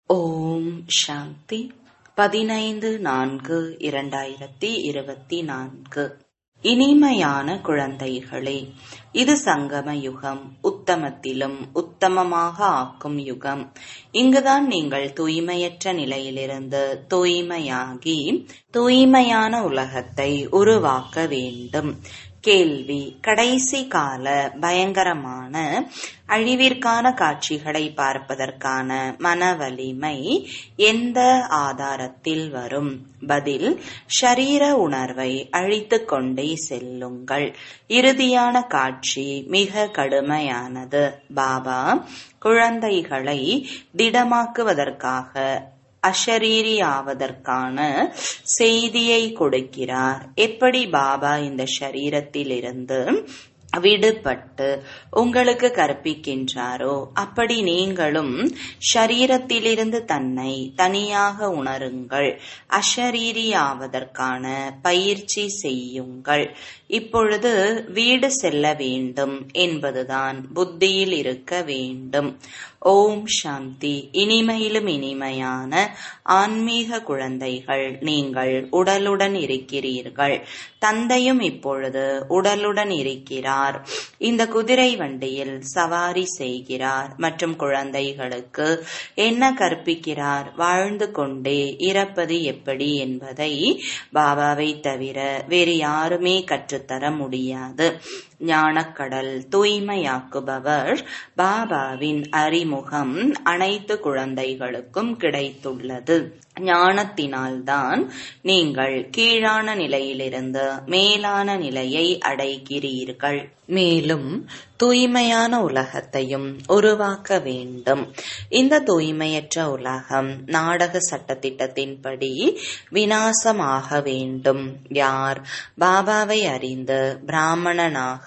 ஓம் சாந்தி 15/4/2024. இனிமையான குழந்தைகளே, இது சங்கம யுகம், உத்தமத்திலும் உத்தமமாக ஆக்கும் யுகம். இங்குதான் நீங்கள் தூய்மையற்ற நிலையிலிருந்து தூய்மையாகி தூய்மையான உலகத்தை உருவாக்க வேண்டும். கேள்வி: கடைசி கால பயங்கரமான அழிவிற்கான காட்சிகளை பார்ப்பதற்கான மன வலிமை எந்த ஆதாரத்தில் வரும்? பதில்: ஷரீர உணர்வை அழித்துக் கொண்டே செல்லுங்கள். இறுதியான காட்சி மிக கடுமையானது. பாபா குழந்தைகளை திடமாக்குவதற்காக அஷரீரியாவதற்கான செய்தியை கொடுக்கிறார். எப்படி பாபா இந்த ஷரீரத்திலிருந்து விடுபட்டு உங்களுக்கு கற்பிக்கின்றாரோ அப்படி நீங்களும் ஷரீரத்திலிருந்து தன்னை தனியாக உணருங்கள். அஷரீரியாவதற்கான பயிற்சி செய்யுங்கள். இப்பொழுது வீடு செல்ல வேண்டும் என்பதுதான் புத்தியில் இருக்க வேண்டும். ஓம் சாந்தி. இனிமையிலும் இனிமையான ஆன்மீக குழந்தைகள், நீங்கள் உடலுடன் இருக்கிறீர்கள். தந்தையும் இப்பொழுது உடலுடன் இருக்கிறார். இந்த குதிரை வண்டியில் சவாரி செய்கிறார் மற்றும் குழந்தைகளுக்கு என்ன கற்பிக்கிறார்? வாழ்ந்து கொண்டே இறப்பது எப்படி என்பதை பாபாவை தவிர வேறு யாருமே கற்றுத்தர முடியாது. ஞானக்கடல் தூய்மையாக்குபவர் பாபாவின் அறிமுகம் அனைத்து குழந்தைகளுக்கும் கிடைத்துள்ளது. ஞானத்தினால்தான் நீங்கள் கீழான நிலையிலிருந்து மேலான நிலையை அடைகிறீர்கள். மேலும் தூய்மையான உலகத்தையும் உருவாக்க வேண்டும். இந்த தூய்மையற்ற உலகம் நாடக சட்டத்திட்டத்தின்படி விநாசமாக வேண்டும். யார் பாபாவை அறிந்து பிராமணனாக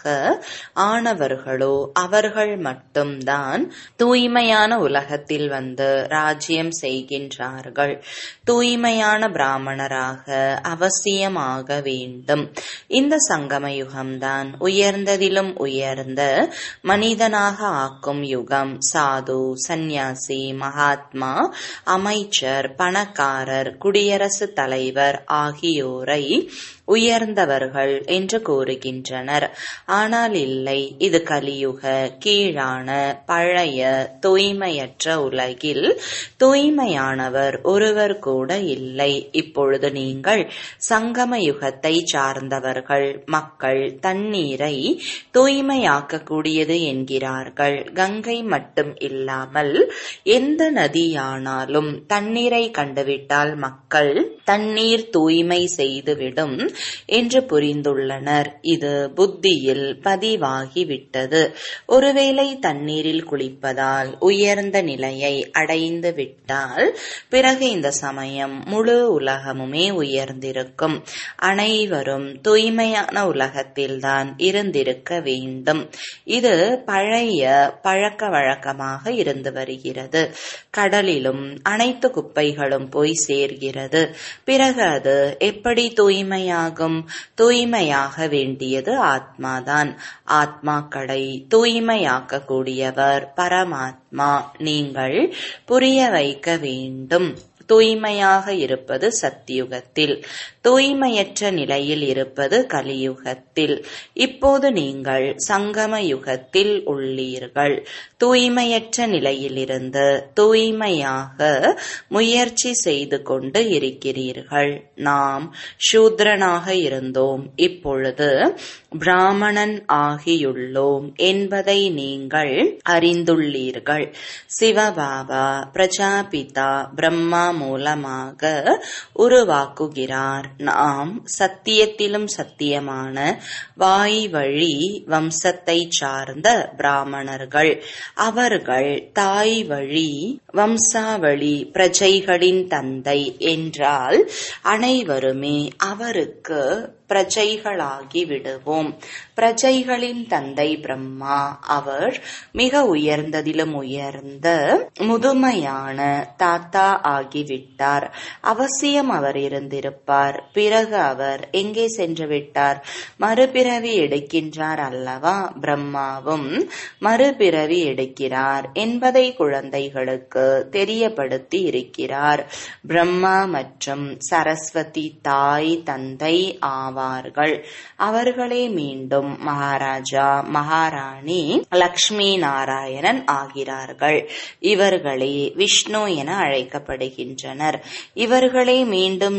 ஆனவர்களோ அவர்கள் மட்டும்தான் தூய்மையான உலகத்தில் வந்து ராஜ்யம் செய்கின்றார்கள். தூய்மையான பிராமணராக அவசியமாக வேண்டும். இந்த சங்கம யுகம்தான் உயர்ந்ததிலும் உயர்ந்த மனிதனாக ஆக்கும் யுகம். சாது, சந்நியாசி, மகாத்மா, அமைச்சர், பணக்காரர், குடியரசுத் தலைவர் ஆகியோரை உயர்ந்தவர்கள் என்று கூறுகின்றனர். ஆனால் இல்லை, இது கலியுக கீழான பழைய தூய்மையற்ற உலகில் தூய்மையானவர் ஒருவர் கூட இல்லை. இப்பொழுது நீங்கள் சங்கம யுகத்தை சார்ந்தவர்கள். மக்கள் தண்ணீரை தூய்மையாக்கக்கூடியது என்கிறார்கள். கங்கை மட்டும் இல்லாமல் எந்த நதியானாலும் தண்ணீரை கண்டுவிட்டால் மக்கள் தண்ணீர் தூய்மை செய்துவிடும் என்று புரிந்துள்ளனர். இது புத்தியில் பதிவாகிவிட்டது. ஒருவேளை தண்ணீரில் குளிப்பதால் உயர்ந்த நிலையை அடைந்து விட்டால் பிறகு இந்த சமயம் முழு உலகமுமே உயர்ந்திருக்கும். அனைவரும் தூய்மையான உலகத்தில்தான் இருந்திருக்க வேண்டும். இது பழைய பழக்க வழக்கமாக இருந்து வருகிறது. கடலிலும் அனைத்து குப்பைகளும் போய் சேர்கிறது. பிறகு அது எப்படி தூய்மையாகும்? தூய்மையாக வேண்டியது ஆத்மாதான். ஆத்மாக்களை தூய்மையாக்க கூடியவர் பரமாத்மா. நீங்கள் புரிய வைக்க வேண்டும். தூய்மையாக இருப்பது சத்தியுகத்தில், தூய்மையற்ற நிலையில் இருப்பது கலியுகத்தில். இப்போது நீங்கள் சங்கம யுகத்தில் உள்ளீர்கள். தூய்மையற்ற நிலையிலிருந்து தூய்மையாக முயற்சி செய்து கொண்டு இருக்கிறீர்கள். நாம் சூத்ரனாக இருந்தோம், இப்பொழுது பிராமணன் ஆகியுள்ளோம் என்பதை நீங்கள் அறிந்துள்ளீர்கள். சிவபாபா பிரஜாபிதா பிரம்மா மூலமாக உருவாக்குகிறார். நாம் சத்தியத்திலும் சத்தியமான வாய் வழி வம்சத்தை சார்ந்த பிராமணர்கள். அவர்கள் தாய் வழி வம்சாவளி பிரஜைகளின் தந்தை என்றால் அனைவருமே அவருக்கு பிரஜைகளாகி விடுவோம். பிரஜைகளின் தந்தை பிரம்மா. அவர் மிக உயர்ந்ததிலும் உயர்ந்த முதுமையான தாத்தா ஆகிவிட்டார். அவசியம் அவர் இருந்திருப்பார். பிறகு அவர் எங்கே சென்று விட்டார்? மறுபிறவி எடுக்கின்றார் அல்லவா? பிரம்மாவும் மறுபிறவி எடுக்கிறார் என்பதை குழந்தைகளுக்கு தெரியப்படுத்தி இருக்கிறார். பிரம்மா மற்றும் சரஸ்வதி தாய் தந்தை ஆவார்கள். அவர்களே மீண்டும் மகாராஜா மகாராணி லக்ஷ்மி நாராயணன் ஆகிறார்கள். இவர்களே விஷ்ணு என அழைக்கப்படுகின்றனர். இவர்களே மீண்டும்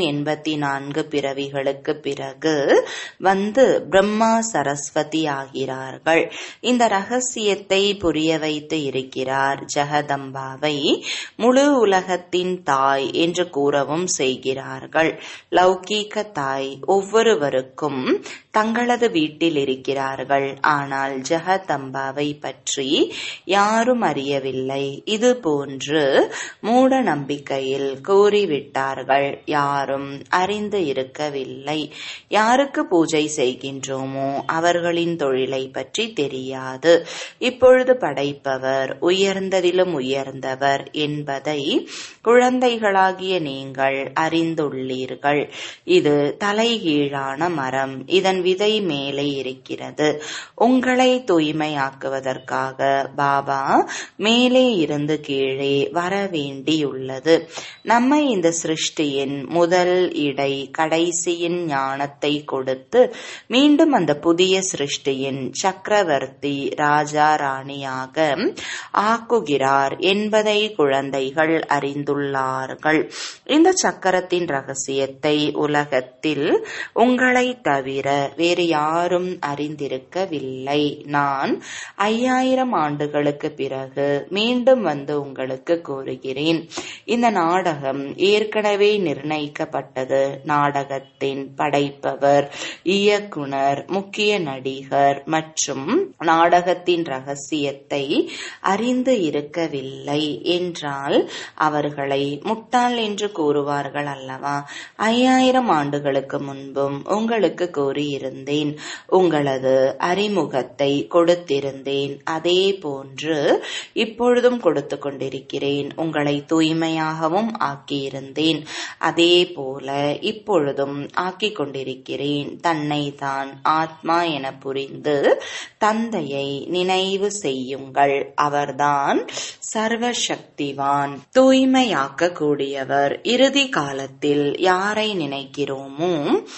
84 பிறவிகளுக்கு பிறகு வந்து பிரம்மா சரஸ்வதி ஆகிறார்கள். இந்த ரகசியத்தை புரிய வைத்து இருக்கிறார். ஜெகதம்பாவை முழு உலகத்தின் தாய் என்று கூறவும் செய்கிறார்கள். லௌகீக தாய் ஒவ்வொருவருக்கும் தங்களது வீட்டில் இருக்கிறார்கள். ஆனால் ஜெகதம்பாவை பற்றி யாரும் அறியவில்லை. இது போன்று மூட நம்பிக்கையில் கூறிவிட்டார்கள். யாரும் அறிந்து இருக்கவில்லை. யாருக்கு பூஜை செய்கின்றோமோ அவர்களின் தொழிலை பற்றி தெரியாது. இப்பொழுது படைப்பவர் உயர்ந்ததிலும் உயர்ந்தவர் என்பதை குழந்தைகளாகிய நீங்கள் அறிந்துள்ளீர்கள். இது தலைகீழான மரம். இதன் விதை மேலே இருக்கிறது. உங்களை தூய்மையாக்குவதற்காக பாபா மேலே இருந்து கீழே வர வேண்டியுள்ளது. நம்மை இந்த சிருஷ்டியின் முதல் இடை கடைசியின் ஞானத்தை கொடுத்து மீண்டும் அந்த புதிய சிருஷ்டியின் சக்கரவர்த்தி ராஜா ராணியாக ஆக்குகிறார் என்பதை குழந்தைகள் அறிந்துள்ளார்கள். இந்த சக்கரத்தின் ரகசியத்தை உலகத்தில் உங்களை தவிர வேறு யாரும் அறிந்திருக்கவில்லை. நான் 5000 ஆண்டுகளுக்கு பிறகு மீண்டும் வந்து உங்களுக்கு கூறுகிறேன். இந்த நாடகம் ஏற்கனவே நிர்ணயிக்கப்பட்டது. நாடகத்தின் படைப்பவர், இயக்குனர், முக்கிய நடிகர் மற்றும் நாடகத்தின் ரகசியத்தை அறிந்து இருக்கவில்லை என்றால் அவர்களை முட்டாள் என்று கூறுவார்கள் அல்லவா? 5000 ஆண்டுகளுக்கு முன்பும் உங்களுக்கு கூறியிருந்தேன். உங்களது அறிமுகத்தை கொடுத்திருந்தேன். அதே போன்று இப்பொழுதும் கொடுத்து கொண்டிருக்கிறேன். உங்களை தூய்மையாகவும் ஆக்கியிருந்தேன். அதே போல இப்பொழுதும் ஆக்கிக் கொண்டிருக்கிறேன். தன்னை தான் ஆத்மா என புரிந்து தந்தையை நினைவு செய்யுங்கள். அவர்தான் சர்வசக்திவான், தூய்மையாக்க கூடியவர். இறுதி காலத்தில் யாரை நினைக்கிறோமோ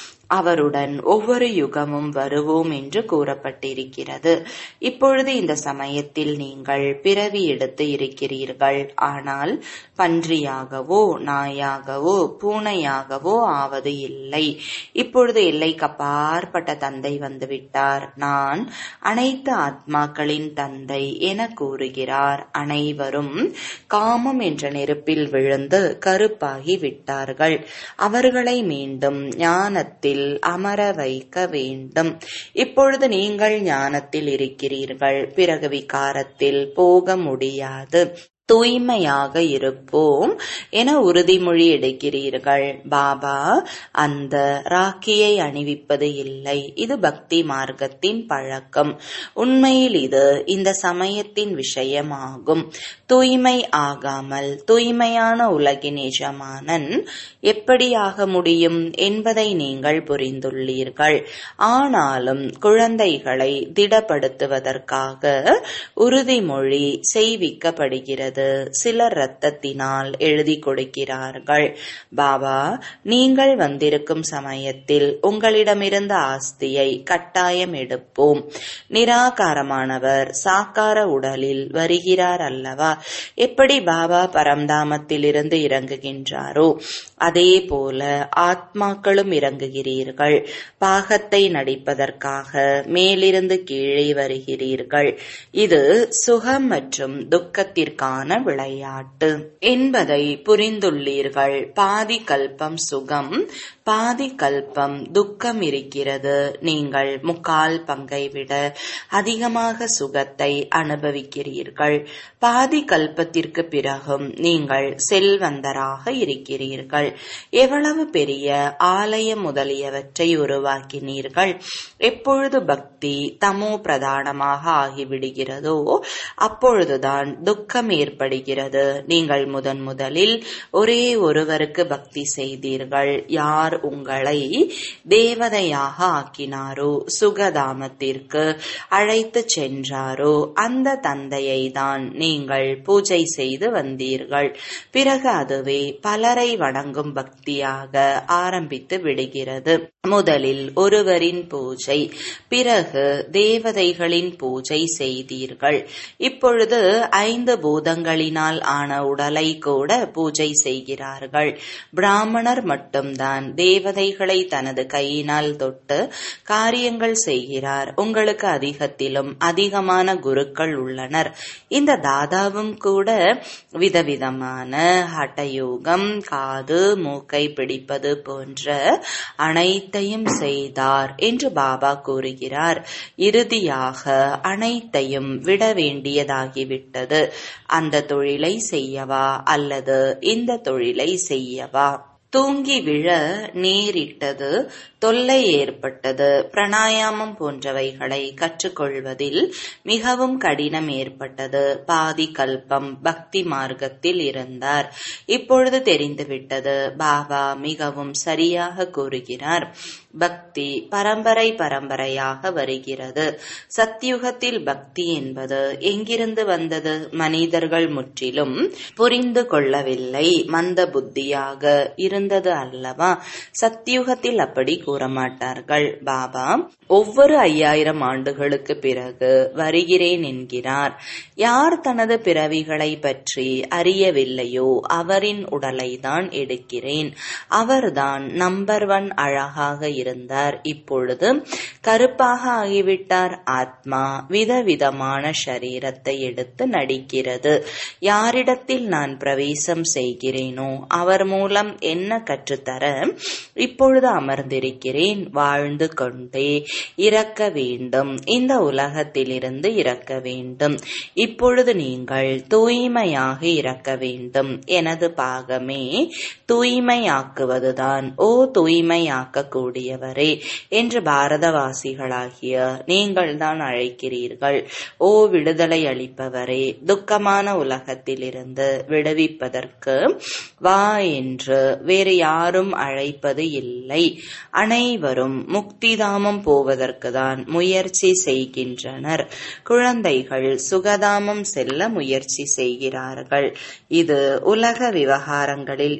அவருடன் ஒவ்வொரு யுகமும் வருவோம் என்று கூறப்பட்டிருக்கிறது. இப்பொழுது இந்த சமயத்தில் நீங்கள் பிறவி எடுத்து இருக்கிறீர்கள். ஆனால் பன்றியாகவோ நாயாகவோ பூனையாகவோ ஆவது இல்லை. இப்பொழுது எல்லைக்கு அப்பாற்பட்ட தந்தை வந்துவிட்டார். நான் அனைத்து ஆத்மாக்களின் தந்தை என கூறுகிறார். அனைவரும் காமம் என்ற நெருப்பில் விழுந்து கருப்பாகி விட்டார்கள். அவர்களை மீண்டும் ஞானத்தில் அமர வைக்க வேண்டும். இப்பொழுது நீங்கள் ஞானத்தில் இருக்கிறீர்கள். பிறகு விகாரத்தில் போக முடியாது. தூய்மையாக இருப்போம் என உறுதிமொழி எடுக்கிறீர்கள். பாபா அந்த ராக்கியை அணிவிப்பது இல்லை. இது பக்தி மார்க்கத்தின் பழக்கம். உண்மையில் இது இந்த சமயத்தின் விஷயமாகும். தூய்மை ஆகாமல் தூய்மையான உலகின் எஜமானன் எப்படி ஆக முடியும் என்பதை நீங்கள் புரிந்துள்ளீர்கள். ஆனாலும் குழந்தைகளை திடப்படுத்துவதற்காக உறுதிமொழி செய்விக்கப்படுகிறது. சிலர் இரத்தத்தினால் எழுதி கொடுக்கிறார்கள். பாபா, நீங்கள் வந்திருக்கும் சமயத்தில் உங்களிடமிருந்த ஆஸ்தியை கட்டாயம் எடுப்போம். நிராகாரமானவர் சாக்கார உடலில் வருகிறார் அல்லவா? எப்படி பாபா பரம்தாமத்திலிருந்து இறங்குகின்றாரோ அதே போல ஆத்மாக்களும் இறங்குகிறீர்கள். பாகத்தை நடிப்பதற்காக மேலிருந்து கீழே வருகிறீர்கள். இது சுகம் மற்றும் துக்கத்திற்கான விதமான விளையாட்டு என்பதை புரிந்துள்ளீர்கள். பாதி கல்பம் சுகம், பாதி கல்பம் துக்கம் இருக்கிறது. நீங்கள் 3/4 பங்கை விட அதிகமாக சுகத்தை அனுபவிக்கிறீர்கள். பாதி கல்பத்திற்கு பிறகும் நீங்கள் செல்வந்தராக இருக்கிறீர்கள். எவ்வளவு பெரிய ஆலயம் முதலியவற்றை உருவாக்கினீர்கள். எப்பொழுது பக்தி தமோ பிரதானமாக ஆகிவிடுகிறதோ அப்பொழுதுதான் துக்கம் ஏற்படுகிறது. நீங்கள் முதலில் ஒரே ஒருவருக்கு பக்தி செய்தீர்கள். யார் உங்களை தேவதையாக ஆக்கினாரோ, சுகதாமத்திற்கு அழைத்து சென்றாரோ அந்த தந்தையை தான் நீங்கள் பூஜை செய்து வந்தீர்கள். பிறகு அதுவே பலரை வணங்கும் பக்தியாக ஆரம்பித்து விடுகிறது. முதலில் ஒருவரின் பூஜை, பிறகு தேவதைகளின் பூஜை செய்தீர்கள். இப்பொழுது 5 பூதங்களினால் ஆன உடலை கூட பூஜை செய்கிறார்கள். பிராமணர் மட்டும்தான் தேவதைகளை தனது கையினால் தொட்டு காரியங்கள் செய்கிறார். உங்களுக்கு அதிகத்திலும் அதிகமான குருக்கள் உள்ளனர். இந்த தாதாவும் கூட விதவிதமான ஹட்டயோகம், காது மூக்கை பிடிப்பது போன்ற அனைத்தையும் செய்தார் என்று பாபா கூறுகிறார். இறுதியாக அனைத்தையும் விட வேண்டியதாகிவிட்டது. அந்த தொழிலை செய்யவா அல்லது இந்த தொழிலை செய்யவா? தூங்கி விழ நேரிட்டது, தொல்லை ஏற்பட்டது. பிராணாயாமம் போன்றவைகளை கற்றுக்கொள்வதில் மிகவும் கடினம் ஏற்பட்டது. பாதி கல்பம் பக்தி மார்க்கத்தில் இருந்தார். இப்பொழுது தெரிந்துவிட்டது. பாபா மிகவும் சரியாக கூறுகிறார். பக்தி பரம்பரையாக வருகிறது. சத்யுகத்தில் பக்தி என்பது எங்கிருந்து வந்தது? மனிதர்கள் முற்றிலும் புரிந்து கொள்ளவில்லை. மந்த புத்தியாக இருந்தது அல்லவா? சத்யுகத்தில் அப்படி கூறமாட்டார்கள். பாபா ஒவ்வொரு 5000 ஆண்டுகளுக்கு பிறகு வருகிறேன் என்கிறார். யார் தனது பிறவிகளை பற்றி அறியவில்லையோ அவரின் உடலை தான் எடுக்கிறேன். அவர்தான் நம்பர் 1 அழகாக இருந்தார். இப்பொழுது கருப்பாக ஆகிவிட்டார். ஆத்மா விதவிதமான ஷரீரத்தை எடுத்து நடிக்கிறது. யாரிடத்தில் நான் பிரவேசம் செய்கிறேனோ அவர் மூலம் என்ன கற்றுத்தர இப்பொழுது அமர்ந்திருக்கிறேன். வாழ்ந்து கொண்டே இறக்க வேண்டும். இந்த உலகத்திலிருந்து இறக்க வேண்டும். இப்பொழுது நீங்கள் தூய்மையாக இறக்க வேண்டும். எனது பாகமே தூய்மையாக்குவதுதான். ஓ தூய்மையாக்க கூடியவரே என்று பாரதவாசிகளாகிய நீங்கள் தான் அழைக்கிறீர்கள். ஓ விடுதலை அளிப்பவரே, துக்கமான உலகத்திலிருந்து விடுவிப்பதற்கு வா என்று வேறு யாரும் அழைப்பது இல்லை. அனைவரும் முக்திதாமம் போவதற்கு தான் முயற்சி செய்கின்றனர். குழந்தைகள் சுகதாமம் செல்ல முயற்சி செய்கிறார்கள். இது உலக விவகாரங்களில்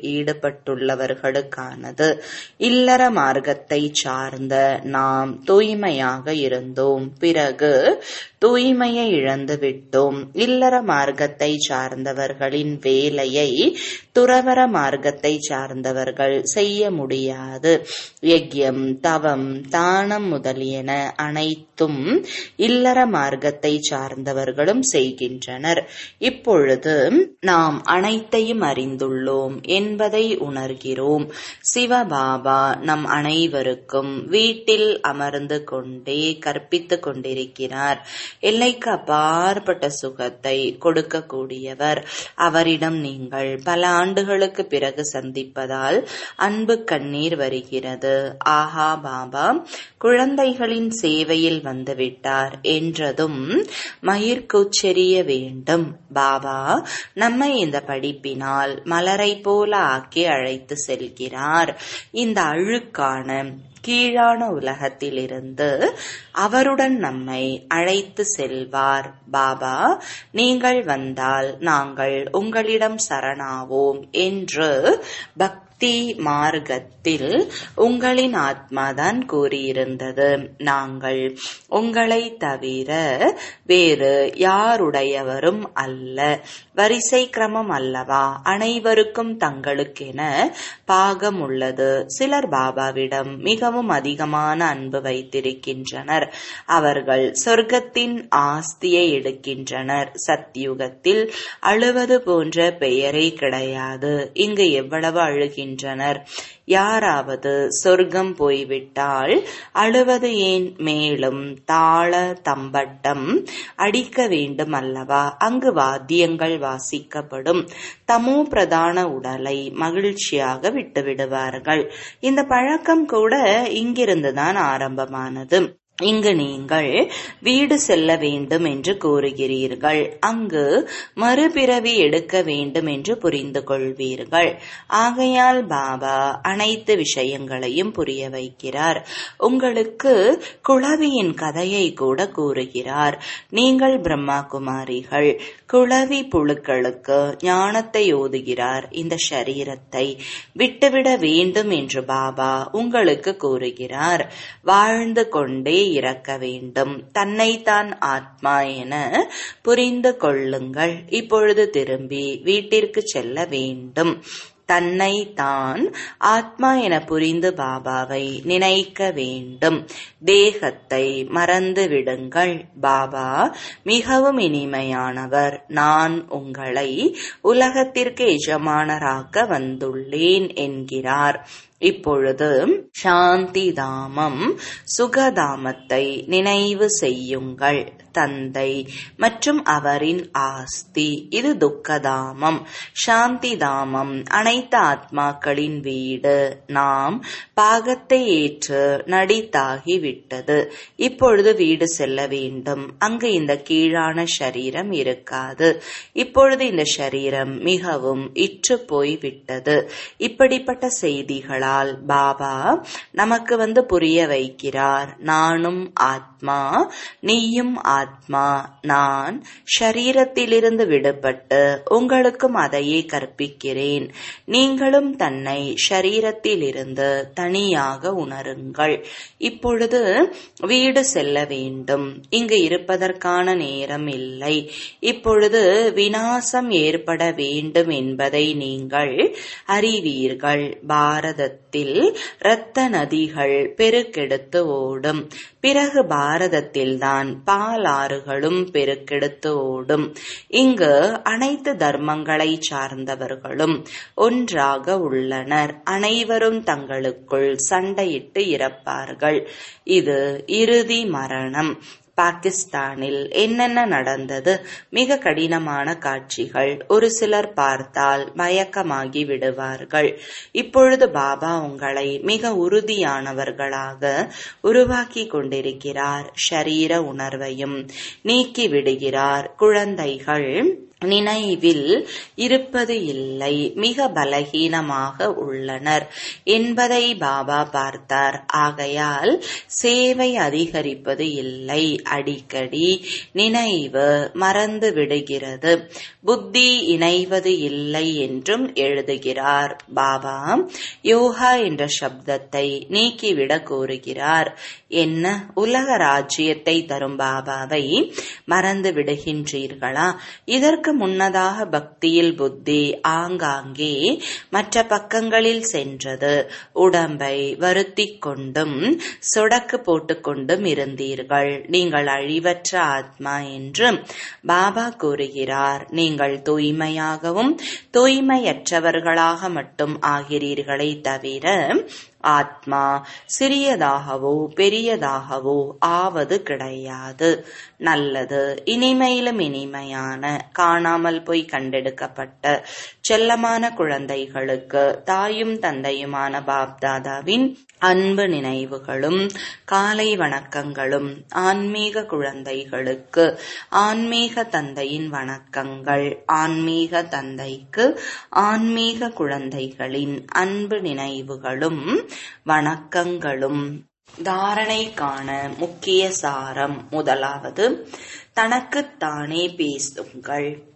ஈடுபட்டுள்ளவர்களுக்கானது. இல்லற மார்க்கத்தை சார்ந்த நாம் தூய்மையாக இருந்தோம். பிறகு தூய்மையை இழந்து விட்டோம். இல்லற மார்க்கத்தை சார்ந்தவர்களின் வேலையை துறவர மார்க்கத்தை சார்ந்தவர்கள் செய்ய முடியாது. யக்யம், தவம், தானம் முதலியன அனைத்தும் இல்லற மார்க்கத்தை சார்ந்தவர்களும் செய்கின்றனர். இப்பொழுது நாம் அனைத்தையும் அறிந்துள்ளோம் என்பதை உணர்கிறோம். சிவபாபா நம் அனைவருக்கும் வீட்டில் அமர்ந்து கொண்டே கற்பித்துக் கொண்டிருக்கிறார். எல்லைக்கு அப்பாற்பட்ட சுகத்தை கொடுக்கக்கூடியவர். அவரிடம் நீங்கள் பல ஆண்டுகளுக்கு பிறகு சந்திப்பதால் அன்பு கண்ணீர் வருகிறது. ஆஹா, பாபா குழந்தைகளின் சேவையில் வந்துவிட்டார் என்றதும் மயிர்கூச்செறிய வேண்டும். பாபா நம்மை இந்த படிப்பினால் மலரை போல ஆக்கி அழைத்து செல்கிறார். இந்த அழுக்கான கீழான உலகத்திலிருந்து அவருடன் நம்மை அழைத்து செல்வார். பாபா நீங்கள் வந்தால் நாங்கள் உங்களிடம் சரணாவோம் என்று பக்தி பக்தி மார்க்கத்தில் உங்களின் ஆத்மாதான் கூறியிருந்தது, நாங்கள் உங்களை தவிர வேறு யாருடையவரும் அல்ல. வரிசை கிரமம் அல்லவா? அனைவருக்கும் தங்களுக்கென பாகம் உள்ளது. சிலர் பாபாவிடம் மிகவும் அதிகமான அன்பு வைத்திருக்கின்றனர். அவர்கள் சொர்க்கத்தின் ஆஸ்தியை எடுக்கின்றனர். சத்யுகத்தில் அழுவது போன்ற பெயரே கிடையாது. இங்கு எவ்வளவு அழுகின்றனர். யாராவது சொர்க்கம் போய்விட்டால் அழுவது ஏன்? மேலும் தாள தம்பட்டம் அடிக்க வேண்டும் அல்லவா? அங்கு வாத்தியங்கள் வாசிக்கப்படும். தமோ பிரதான உடலை மகிழ்ச்சியாக விட்டுவிடுவார்கள். இந்த பழக்கம் கூட இங்கிருந்துதான் ஆரம்பமானது. இங்கு நீங்கள் வீடு செல்ல வேண்டும் என்று கூறுகிறீர்கள். அங்கு மறுபிறவி எடுக்க வேண்டும் என்று புரிந்து கொள்வீர்கள். ஆகையால் பாபா அனைத்து விஷயங்களையும் புரிய வைக்கிறார். உங்களுக்கு குளவியின் கதையை கூட கூறுகிறார். நீங்கள் பிரம்மா குமாரிகள். குளவி புழுக்களுக்கு ஞானத்தை ஓதுகிறார். இந்த ஷரீரத்தை விட்டுவிட வேண்டும் என்று பாபா உங்களுக்கு கூறுகிறார். வாழ்ந்து கொண்டே இறக்க வேண்டும். தன்னைத்தான் ஆத்மா என புரிந்து கொள்ளுங்கள். இப்பொழுது திரும்பி வீட்டிற்கு செல்ல வேண்டும். தன்னை தான் ஆத்மா என புரிந்து பாபாவை நினைக்க வேண்டும். தேகத்தை மறந்து விடுங்கள். பாபா மிகவும் இனிமையானவர். நான் உங்களை உலகத்திற்கு எஜமானராக்க வந்துள்ளேன் என்கிறார். இப்பொழுது சாந்தி தாமம் சுகதாமத்தை நினைவு செய்யுங்கள். தந்தை மற்றும் அவரின் ஆஸ்தி இது துக்கதாமம். சாந்தி தாமம் அனைத்து ஆத்மாக்களின் வீடு. நாம் பாகத்தை ஏற்று நடித்தாகிவிட்டது. இப்பொழுது வீடு செல்ல வேண்டும். அங்கு இந்த கீழான ஷரீரம் இருக்காது. இப்பொழுது இந்த ஷரீரம் மிகவும் இற்று போய்விட்டது. இப்படிப்பட்ட செய்திகளால் பாபா நமக்கு வந்து புரிய வைக்கிறார். நானும் ஆத்மா, நீயும் ஆத்மா. நான் ஷரீரத்திலிருந்து விடுபட்டு உங்களுக்கும் அதையே கற்பிக்கிறேன். நீங்களும் தன்னை ஷரீரத்திலிருந்து தனியாக உணருங்கள். இப்பொழுது வீடு செல்ல வேண்டும். இங்கு இருப்பதற்கான நேரம் இல்லை. இப்பொழுது விநாசம் ஏற்பட வேண்டும் என்பதை நீங்கள் அறிவீர்கள். பாரதத்தில் இரத்த நதிகள் பெருக்கெடுத்து ஓடும். பிறகு பாரதத்தில்தான் பாலாறுகளும் பெருக்கெடுத்து ஓடும். இங்கு அனைத்து தர்மங்களை சார்ந்தவர்களும் ஒன்றாக உள்ளனர். அனைவரும் தங்களுக்குள் சண்டையிட்டு இறப்பார்கள். இது இறுதி மரணம். பாகிஸ்தானில் என்னென்ன நடந்தது? மிக கடினமான காட்சிகள். ஒரு சிலர் பார்த்தால் மயக்கமாகி விடுவார்கள். இப்பொழுது பாபா உங்களை மிக உறுதியானவர்களாக உருவாக்கி கொண்டிருக்கிறார். ஷரீர உணர்வையும் நீக்கி விடுகிறார். குழந்தைகள் நினைவில் இருப்பது இல்லை, மிக பலகீனமாக உள்ளனர் என்பதை பாபா பார்த்தார். ஆகையால் சேவை அதிகரிப்பது இல்லை. அடிக்கடி நினைவு மறந்து விடுகிறது. புத்தி இணைவது இல்லை என்றும் எழுதுகிறார். பாபா யோகா என்ற சப்தத்தை நீக்கிவிட கூறுகிறார். என்ன, உலக ராஜ்யத்தை தரும் பாபாவை மறந்து விடுகின்றீர்களா? இதற்கு முன்னதாக பக்தியில் புத்தி ஆங்காங்கே மற்ற பக்கங்களில் சென்றது. உடம்பை வருத்திக் கொண்டும் சொடக்கு போட்டுக்கொண்டும் இருந்தீர்கள். நீங்கள் அழிவற்ற ஆத்மா என்று பாபா கூறுகிறார். நீங்கள் தூய்மையாகவும் தூய்மையற்றவர்களாக மட்டும் ஆகிறீர்களே தவிர ஆத்மா சிறியதாகவோ பெரியதாகவோ ஆவது கிடையாது. நல்லது, இனிமையிலும் இனிமையான காணாமல் போய் கண்டெடுக்கப்பட்ட செல்லமான குழந்தைகளுக்கு தாயும் தந்தையுமான பாப்தாதாவின் அன்பு நினைவுகளும் காலை வணக்கங்களும். ஆன்மீக குழந்தைகளுக்கு ஆன்மீக தந்தையின் வணக்கங்கள். ஆன்மீக தந்தைக்கு ஆன்மீக குழந்தைகளின் அன்பு நினைவுகளும் வணக்கங்களும். தாரணைக்கான முக்கிய சாரம். முதலாவது, தனக்குத்தானே பேசுங்கள்.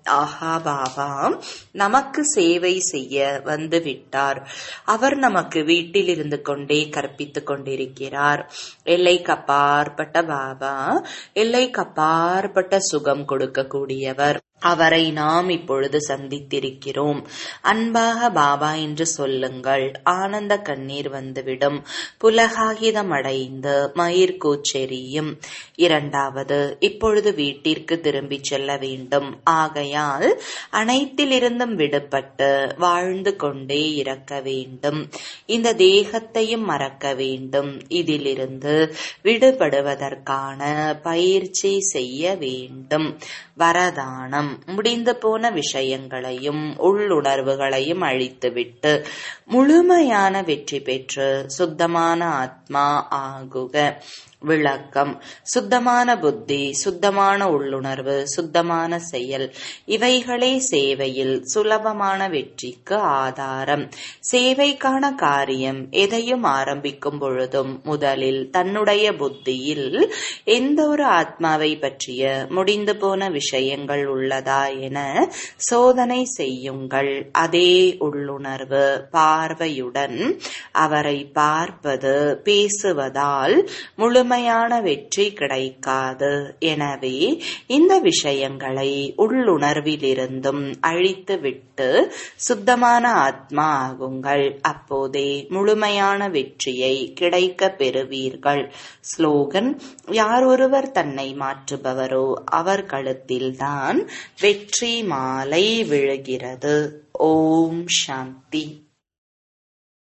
ஆஹா பாபா நமக்கு சேவை செய்ய வந்து விட்டார். அவர் நமக்கு வீட்டில் இருந்து கொண்டே கற்பித்துக் கொண்டிருக்கிறார். எல்லைக்கு அப்பாற்பட்ட பாபா, எல்லைக்கு அப்பாற்பட்ட சுகம் கொடுக்கக்கூடியவர். அவரை நாம் இப்பொழுது சந்தித்திருக்கிறோம். அன்பாக பாபா என்று சொல்லுங்கள். ஆனந்த கண்ணீர் வந்துவிடும். புலகாகிதம் அடைந்து மயிர் கூச்செறியும். இரண்டாவது, இப்பொழுது வீட்டிற்கு திரும்பி செல்ல வேண்டும். ஆகையால் அனைத்திலிருந்தும் விடுபட்டு வாழ்ந்து கொண்டே இருக்க வேண்டும். இந்த தேகத்தையும் மறக்க வேண்டும். இதிலிருந்து விடுபடுவதற்கான பயிற்சி செய்ய வேண்டும். வரதானம்: முடிந்து போன விஷயங்களையும் உள்ளுணர்வுகளையும் அழித்துவிட்டு முழுமையான வெற்றி பெற்று சுத்தமான ஆத்மா ஆகுக. விளக்கம்: சுத்தமான புத்தி, சுத்தமான உள்ளுணர்வு, சுத்தமான செயல், இவைகளே சேவையில் சுலபமான வெற்றிக்கு ஆதாரம். சேவைக்கான காரியம் எதையும் ஆரம்பிக்கும் பொழுதும் முதலில் தன்னுடைய புத்தியில் எந்த ஒரு ஆத்மாவை பற்றிய முடிந்து போன விஷயங்கள் உள்ளதா என சோதனை செய்யுங்கள். அதே உள்ளுணர்வு பார்வையுடன் அவரை பார்ப்பது, பேசுவதால் முழுமையான வெற்றி கிடைக்காது. எனவே இந்த விஷயங்களை உள்ளுணர்விலிருந்தும் அழித்துவிட்டு சுத்தமான ஆத்மா ஆகுங்கள். அப்போதே முழுமையான வெற்றியை கிடைக்க பெறுவீர்கள். ஸ்லோகன்: யார் ஒருவர் தன்னை மாற்றுபவரோ அவர் கழுத்தில்தான் வெற்றி மாலை விழுகிறது. ஓம் சாந்தி.